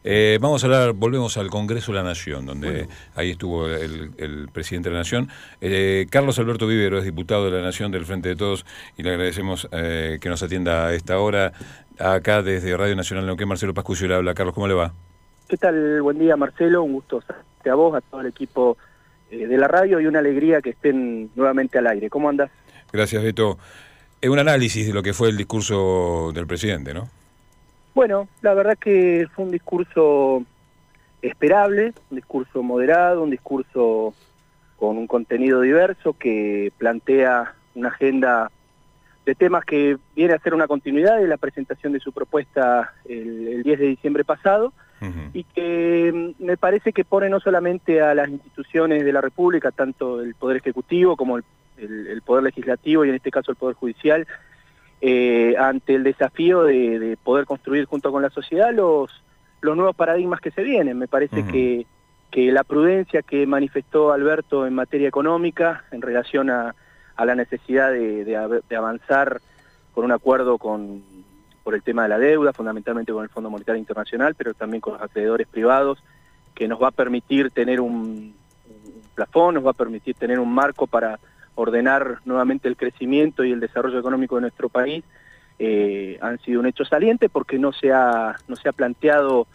Volvemos al Congreso de la Nación, donde ahí estuvo el presidente de la Nación. Carlos Alberto Vivero es diputado de la Nación del Frente de Todos y le agradecemos que nos atienda a esta hora. Acá desde Radio Nacional Neuquén, Marcelo Pascucio le habla. Carlos, ¿cómo le va? ¿Qué tal? Buen día, Marcelo. Un gusto saludarte a vos, a todo el equipo de la radio y una alegría que estén nuevamente al aire. ¿Cómo andás? Gracias, Beto. Un análisis de lo que fue el discurso del presidente, ¿no? Bueno, la verdad que fue un discurso esperable, un discurso moderado, un discurso con un contenido diverso que plantea una agenda de temas que viene a ser una continuidad de la presentación de su propuesta el 10 de diciembre pasado, y que me parece que pone no solamente a las instituciones de la República, tanto el Poder Ejecutivo como el Poder Legislativo y en este caso el Poder Judicial, ante el desafío de poder construir junto con la sociedad los nuevos paradigmas que se vienen. Me parece que la prudencia que manifestó Alberto en materia económica en relación a la necesidad de avanzar con un acuerdo por el tema de la deuda, fundamentalmente con el Fondo Monetario Internacional, pero también con los acreedores privados, que nos va a permitir tener un plafón, nos va a permitir tener un marco para ordenar nuevamente el crecimiento y el desarrollo económico de nuestro país, han sido un hecho saliente porque no se ha planteado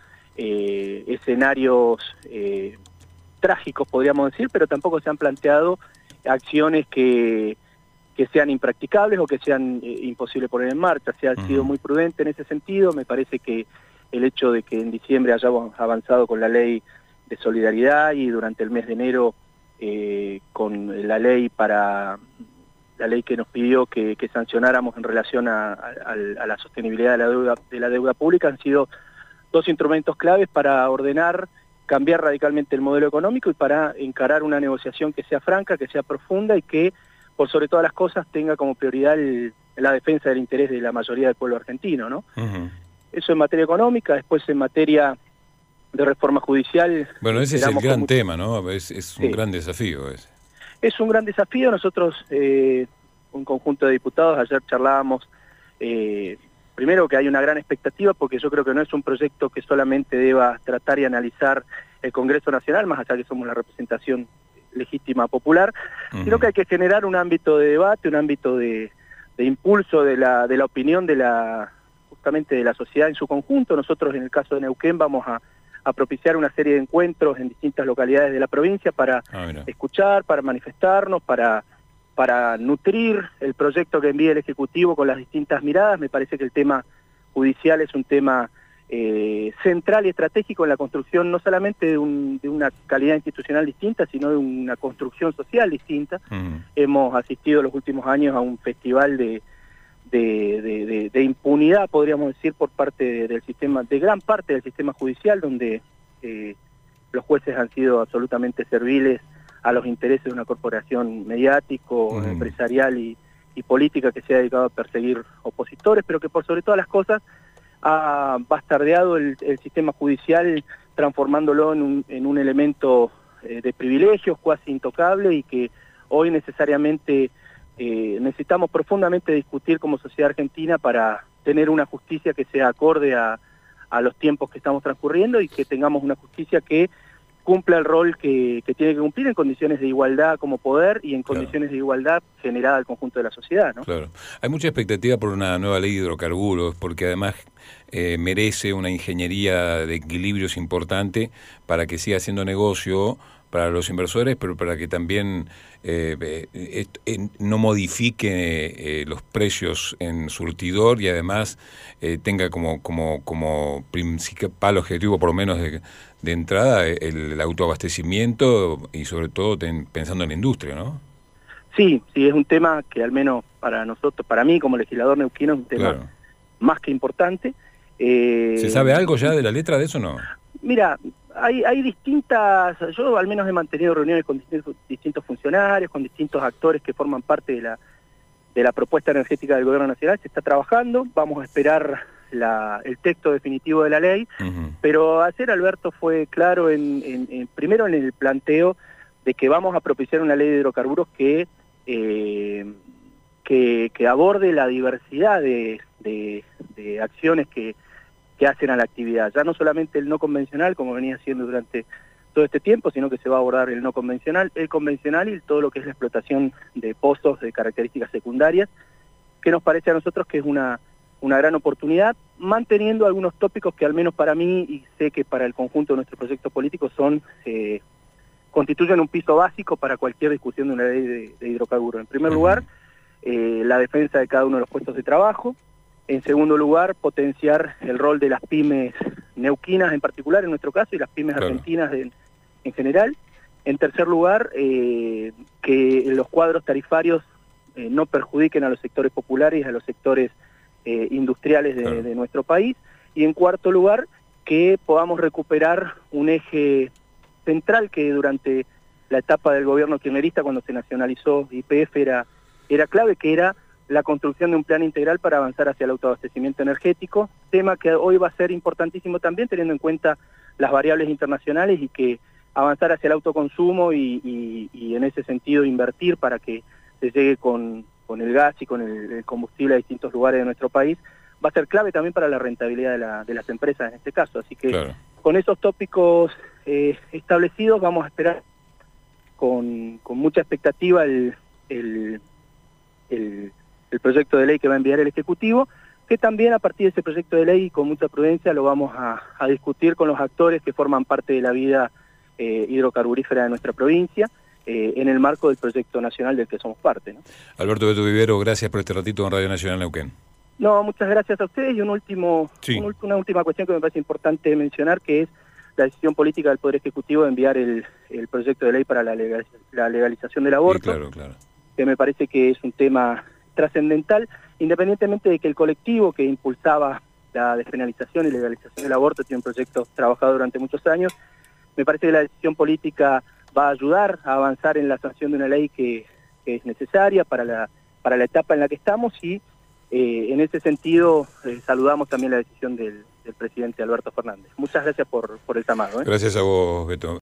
escenarios trágicos, podríamos decir, pero tampoco se han planteado acciones que sean impracticables o que sean imposibles poner en marcha. Se ha sido muy prudente en ese sentido. Me parece que el hecho de que en diciembre hayamos avanzado con la ley de solidaridad y durante el mes de enero con la ley que nos pidió que sancionáramos en relación a la sostenibilidad de la deuda pública han sido dos instrumentos claves para ordenar, cambiar radicalmente el modelo económico y para encarar una negociación que sea franca, que sea profunda y que, por sobre todas las cosas, tenga como prioridad la defensa del interés de la mayoría del pueblo argentino, ¿no? Eso en materia económica. Después en materia de reforma judicial... Bueno, ese es el gran tema, ¿no? Es un gran desafío ese. Es un gran desafío. Nosotros, un conjunto de diputados, ayer charlábamos, primero que hay una gran expectativa, porque yo creo que no es un proyecto que solamente deba tratar y analizar el Congreso Nacional, más allá que somos la representación legítima popular, sino que hay que generar un ámbito de debate, un ámbito de impulso de la opinión justamente de la sociedad en su conjunto. Nosotros, en el caso de Neuquén, vamos a propiciar una serie de encuentros en distintas localidades de la provincia para escuchar, para manifestarnos, para nutrir el proyecto que envíe el Ejecutivo con las distintas miradas. Me parece que el tema judicial es un tema central y estratégico en la construcción no solamente de una calidad institucional distinta, sino de una construcción social distinta. Hemos asistido los últimos años a un festival de impunidad, podríamos decir, por parte del sistema, de gran parte del sistema judicial, donde los jueces han sido absolutamente serviles a los intereses de una corporación mediático, empresarial y política que se ha dedicado a perseguir opositores, pero que por sobre todas las cosas ha bastardeado el sistema judicial, transformándolo en un elemento de privilegios cuasi intocable, y que hoy necesariamente necesitamos profundamente discutir como sociedad argentina para tener una justicia que sea acorde a los tiempos que estamos transcurriendo, y que tengamos una justicia que cumpla el rol que tiene que cumplir en condiciones de igualdad como poder y en condiciones de igualdad generada al conjunto de la sociedad, ¿no? Claro. Hay mucha expectativa por una nueva ley de hidrocarburos, porque además merece una ingeniería de equilibrios importante para que siga haciendo negocio para los inversores, pero para que también no modifique los precios en surtidor, y además tenga como principal objetivo, por lo menos de entrada, el autoabastecimiento, y sobre todo pensando en la industria, ¿no? Sí, es un tema que al menos para nosotros, para mí como legislador neuquino, es un tema más que importante. ¿Se sabe algo ya de la letra de eso o no? Mira, hay distintas, yo al menos he mantenido reuniones con distintos funcionarios, con distintos actores que forman parte de la propuesta energética del Gobierno Nacional. Se está trabajando, vamos a esperar el texto definitivo de la ley, pero ayer Alberto fue claro primero en el planteo de que vamos a propiciar una ley de hidrocarburos que aborde la diversidad de acciones que que hacen a la actividad. Ya no solamente el no convencional, como venía haciendo durante todo este tiempo, sino que se va a abordar el no convencional, el convencional y todo lo que es la explotación de pozos de características secundarias, que nos parece a nosotros que es una gran oportunidad, manteniendo algunos tópicos que al menos para mí, y sé que para el conjunto de nuestros proyectos políticos, constituyen un piso básico para cualquier discusión de una ley de hidrocarburos. En primer lugar, la defensa de cada uno de los puestos de trabajo. En segundo lugar, potenciar el rol de las pymes neuquinas en particular, en nuestro caso, y las pymes argentinas en general. En tercer lugar, que los cuadros tarifarios no perjudiquen a los sectores populares y a los sectores industriales de nuestro país. Y en cuarto lugar, que podamos recuperar un eje central que durante la etapa del gobierno kirchnerista, cuando se nacionalizó YPF, era clave, que era la construcción de un plan integral para avanzar hacia el autoabastecimiento energético, tema que hoy va a ser importantísimo también teniendo en cuenta las variables internacionales, y que avanzar hacia el autoconsumo y en ese sentido invertir para que se llegue con el gas y con el combustible a distintos lugares de nuestro país, va a ser clave también para la rentabilidad de las empresas en este caso. Así que con esos tópicos establecidos vamos a esperar con mucha expectativa el proyecto de ley que va a enviar el Ejecutivo, que también a partir de ese proyecto de ley, con mucha prudencia, lo vamos a discutir con los actores que forman parte de la vida hidrocarburífera de nuestra provincia, en el marco del proyecto nacional del que somos parte, ¿no? Alberto Beto Vivero, gracias por este ratito en Radio Nacional Neuquén. No, muchas gracias a ustedes, y una última cuestión que me parece importante mencionar, que es la decisión política del Poder Ejecutivo de enviar el proyecto de ley para la legalización del aborto, que me parece que es un tema trascendental, independientemente de que el colectivo que impulsaba la despenalización y legalización del aborto tiene un proyecto trabajado durante muchos años. Me parece que la decisión política va a ayudar a avanzar en la sanción de una ley que es necesaria para la etapa en la que estamos, y en ese sentido saludamos también la decisión del presidente Alberto Fernández. Muchas gracias por el llamado. Gracias a vos, Beto.